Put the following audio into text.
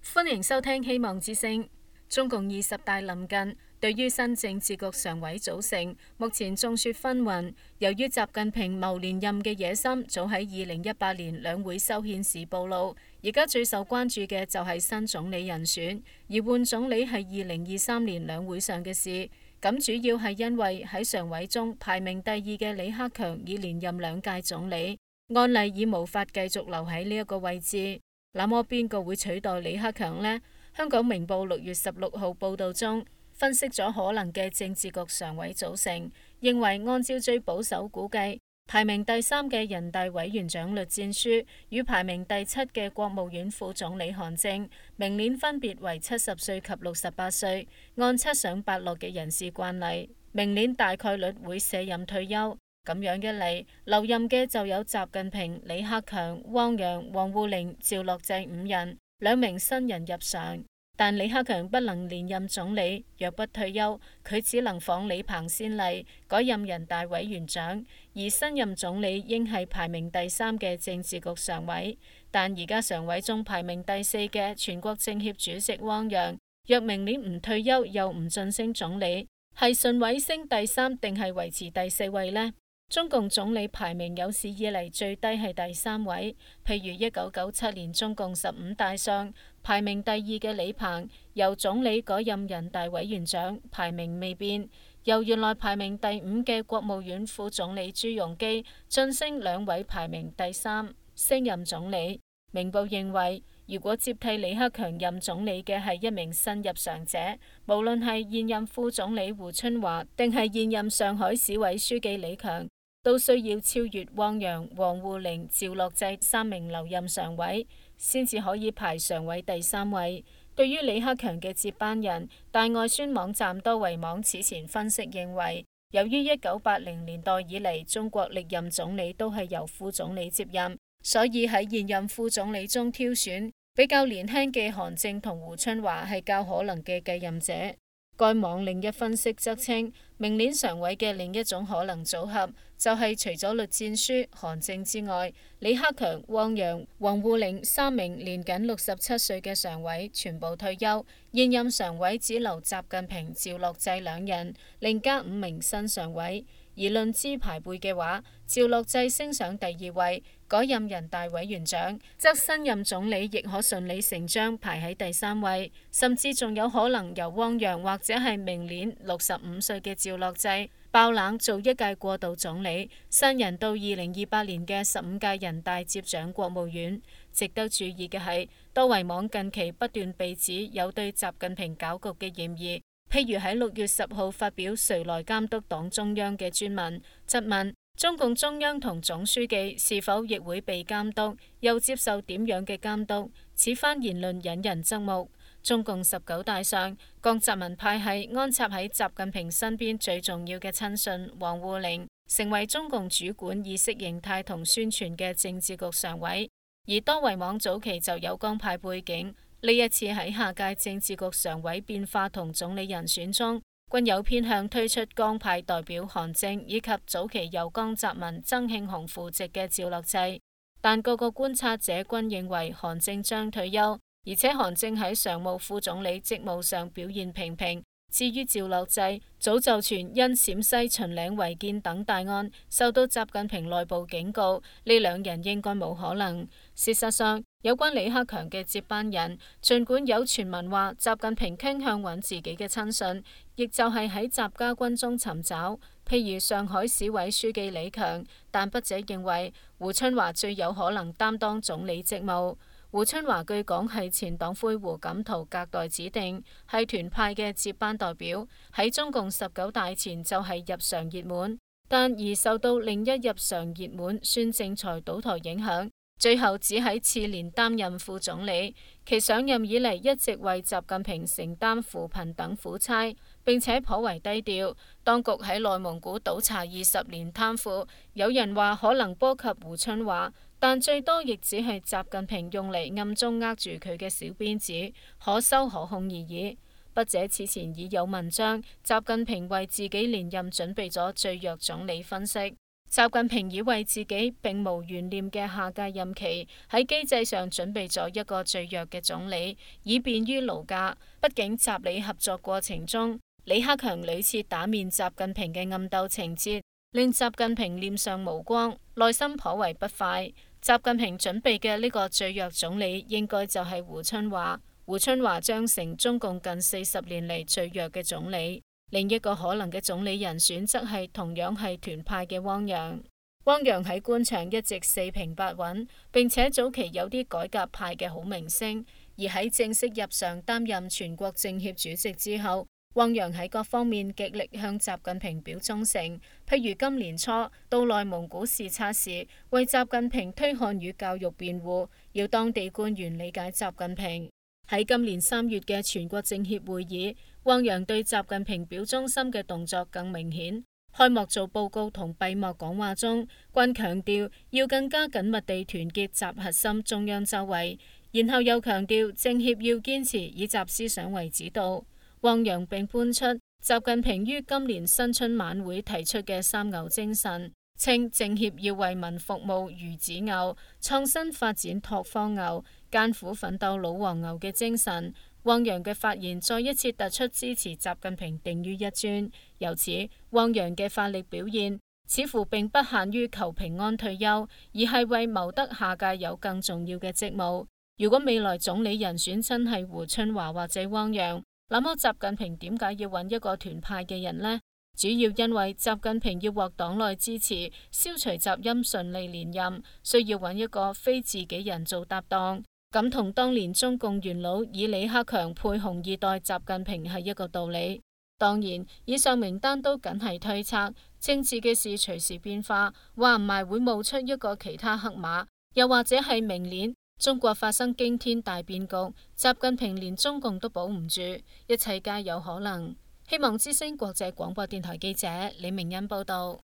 歡迎收聽希望之聲。中共20大臨近，對於新政治局常委組成，目前眾說紛紜。由於習近平謀連任嘅野心早喺2018年兩會修憲時暴露，而家最受關注嘅就係新總理人選，而換總理係2023年兩會上嘅事。咁主要係因為喺常委中排名第二嘅李克強已連任2屆總理，按例已無法繼續留喺呢一個位置。那麼邊個會取代李克強呢？香港明報6月16號報道中分析咗可能嘅政治局常委組成，認為按照最保守估計，排名第3嘅人大委員長栗戰書與排名第7嘅國務院副總理韓正，明年分別為70歲及68歲，按7上8落嘅人事慣例，明年大概率會卸任退休。咁樣一嚟，留任嘅就有習近平、李克強、汪洋、王滬寧、趙樂際5人，2名新人入常。但李克強不能連任總理，若不退休，佢只能仿李鵬先例，改任人大委員長。而新任總理應係排名第3嘅政治局常委。但而家常委中排名第4嘅全國政協主席汪洋，若明年唔退休又唔晉升總理，係順位升第3定係維持第4位呢？中共總理排名有史以嚟最低係第3位，譬如1997年中共15大上排名第2嘅李鵬，由總理改任人大委員長，排名未變；由原來排名第5嘅國務院副總理朱鎔基晉升2位排名第3，升任總理。明報認為，如果接替李克強任總理嘅係一名新入常者，無論係現任副總理胡春華定係現任上海市委書記李強，都需要超越汪洋、王滬寧、趙樂際3名留任常委，先至可以排常委第3位。對於李克強嘅接班人，大外宣網站多維網此前分析認為，由於1980年代以嚟中國歷任總理都係由副總理接任，所以喺現任副總理中挑選比較年輕嘅韓正同胡春華係較可能嘅繼任者。該網另一分析則稱，明年常委嘅另一種可能組合就係除咗栗戰書、韓正之外，李克強、汪洋、王滬寧3名年僅67歲嘅常委全部退休，現任常委只留習近平、趙樂際2人，另加5名新常委。而論資排輩嘅話，趙樂際升上第2位，改任人大委員長，則新任總理亦可順理成章排喺第3位，甚至仲有可能由汪洋或者係明年65歲嘅趙樂際爆冷做1屆過渡總理，新人到2028年嘅15屆人大接掌國務院。值得注意嘅係，多維網近期不斷被指有對習近平搞局嘅嫌疑。譬如喺6月10號發表誰來監督黨中央嘅專文，質問中共中央同總書記是否亦會被監督，又接受點樣嘅監督？此番言論引人側目。中共19大上，江澤民派系安插喺習近平身邊最重要嘅親信王滬寧，成為中共主管意識形態同宣傳嘅政治局常委。而多維網早期就有江派背景。呢一次喺下屆政治局常委變化同總理人選中，均有偏向推出江派代表韓正以及早期由江澤民、曾慶紅扶植嘅趙樂際。但各個觀察者均認為韓正將退休，而且韓正喺常務副總理職務上表現平平。至於趙樂際，早就傳因陝西秦嶺違建等大案受到習近平內部警告，呢2人應該冇可能。事實上，有關李克強嘅接班人，儘管有傳聞話習近平傾向揾自己嘅親信，亦就係喺習家軍中尋找，譬如上海市委書記李強，但筆者認為胡春華最有可能擔當總理職務。胡春華據講係前黨魁胡錦濤隔代指定，係團派嘅接班代表，喺中共19大前就係入常熱門，但而受到另一入常熱門孫政才倒台影響，最後只喺次年擔任副總理。其上任以嚟一直為習近平承擔扶貧等苦差，並且頗為低調。當局喺內蒙古倒查20年貪腐，有人話可能波及胡春華，但最多亦只係習近平用嚟暗中握住佢嘅小辮子，可收可控而已。筆者此前已有文章，習近平為自己連任準備咗最弱總理分析。 習近平以為自己並無懸念嘅下屆任期，喺機制上準備咗一個最弱嘅總理，以便於勞駕。畢竟習李合作過程中，李克強屢次打面習近平嘅暗鬥情節，令習近平臉上無光，內心頗為不快。習近平準備嘅呢個最弱總理，應該就係胡春華。胡春華將成中共近40年嚟最弱嘅總理。另一個可能嘅總理人選則係同樣係團派嘅汪洋。汪洋喺官場一直四平八穩，並且早期有啲改革派嘅好名聲。而喺正式入常擔任全國政協主席之後，汪洋喺各方面極力向習近平表忠誠。譬如今年初到內蒙古視察時，為習近平推漢語教育辯護，要當地官員理解習近平。喺今年3月嘅全國政協會議，汪洋對習近平表忠心嘅動作更明顯。開幕做報告同閉幕講話中，均強調要更加緊密地團結習核心中央周圍，然後又強調政協要堅持以習思想為指導。汪洋並搬出習近平於今年新春晚會提出嘅3牛精神，稱政協要為民服務如子牛，創新發展拓荒牛，艱苦奮鬥老黃牛嘅精神。汪洋嘅發言再一次突出支持習近平定於一尊。由此，汪洋嘅發力表現似乎並不限於求平安退休，而係為謀得下屆有更重要嘅職務。如果未來總理人選真係胡春華或者汪洋，那麼習近平點解要揾一個團派嘅人呢？主要因為習近平要獲黨內支持，消除習陰順利連任，需要揾一個非自己人做搭檔。咁同當年中共元老以李克強配紅二代習近平係一個道理。當然，以上名單都僅係推測，政治嘅事隨時變化，話唔埋會冒出一個其他黑馬，又或者係明年中國發生驚天大變局，習近平連中共都保唔住，一切皆有可能。希望之聲國際廣播電台記者李明恩報道。